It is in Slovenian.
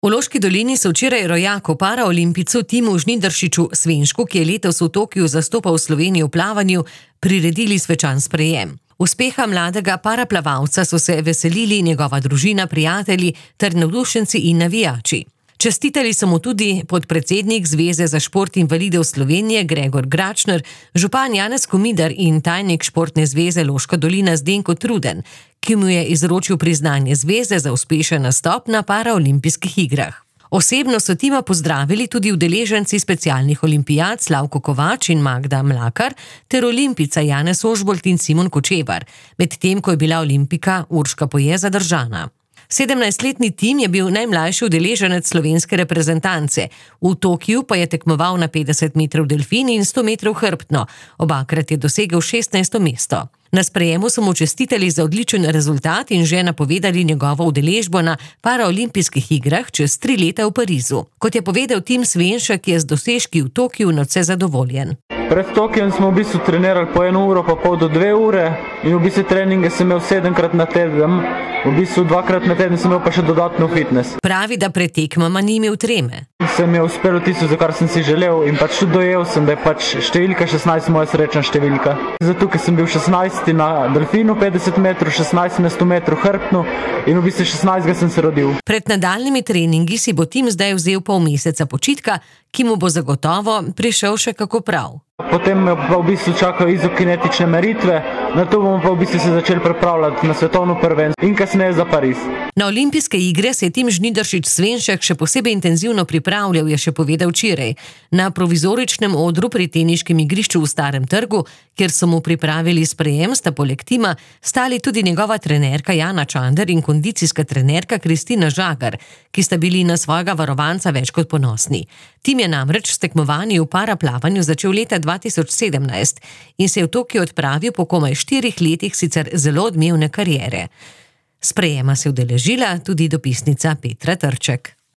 V Loški dolini so včeraj rojaku paraolimpicu Timu Žnidaršiču Svenšku, ki je letos v Tokiu zastopal Slovenijo v plavanju, priredili svečan sprejem. Uspeha mladega paraplavalca so se veselili njegova družina, prijatelji ter navdušenci in navijači. Čestitali so mu tudi podpredsednik Zveze za šport invalidov Slovenije Gregor Gračner, župan Janez Komidar in tajnik Športne zveze Loška dolina Zdenko Truden, ki mu je izročil priznanje zveze za uspešen nastop na paraolimpijskih igrah. Osebno so Tima pozdravili tudi udeleženci specialnih olimpijad Slavko Kovač in Magda Mlakar ter olimpica Janez Ožbolt in Simon Kočevar, medtem ko je bila olimpika Urška Poje zadržana. 17-letni Tim je bil najmlajši udeleženec slovenske reprezentance. V Tokiu pa je tekmoval na 50 metrov delfin in 100 metrov hrbtno. Obakrat je dosegel 16. mesto. Na sprejemu so mu čestitali za odličen rezultat in že napovedali njegovo udeležbo na paraolimpijskih igrah čez 3 leta v Parizu. Kot je povedal Tim Svenšek, je z dosežki v Tokiu nadvse zadovoljen. Pred Tokijem smo v bistvu trenirali po 1 uro pa pol do 2 ure in v bistvu treninge sem imel 7-krat na teden, v bistvu 2-krat na teden sem imel pa še dodatno fitness. Pravi, da pred tekmama ni imel treme. Sem je uspelo tisto, za kar sem si želel in pač tudi dojel sem, da je pač številka 16 moja srečna številka. Zato, ker sem bil 16 na delfinu 50 metrov, 16 na 100 metrov hrbtno in v bistvu 16 sem se rodil. Pred nadaljnimi treningi si bo Tim zdaj vzel pol meseca počitka, ki mu bo zagotovo prišel še kako prav. Potem me pa v bistvu čakajo izokinetične meritve, na to bomo pa v bistvu se začeli pripravljati na svetovno prvenstvo in kasneje za Pariz. Na olimpijske igre se je Tim Žnidaršič Svenšek še posebej intenzivno pripravljal, je še povedal včeraj. Na provizoričnem odru pri teniškem igrišču v Starem trgu, kjer so mu pripravili sprejem, sta poleg Tima stali tudi njegova trenerka Jana Čander in kondicijska trenerka Kristina Žagar, ki sta bili na svojega varovanca več kot ponosni. Tim je namreč s tekmovanji v paraplavanju začel leta 2017 in se je v Tokio odpravil po komaj 4 letih sicer zelo odmevne kariere. Sprejema se je udeležila tudi dopisnica Petra Trček.